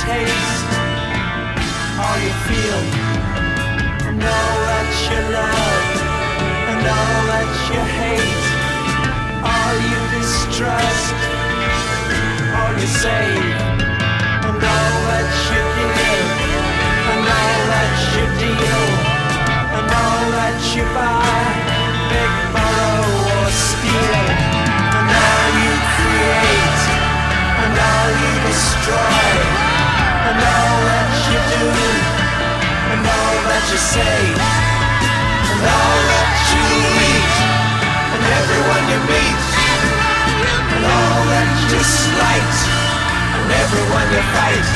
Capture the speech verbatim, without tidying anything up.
taste, all you feel, and all that you love, and all that you hate, all you distrust, all you save, and all that you give, and all that you deal, and all that you buy, beg, borrow or steal, and all you create, and all you destroy, and all that you do, and all that you say, and all that you eat, and everyone you meet, and all that you slight, and everyone you fight,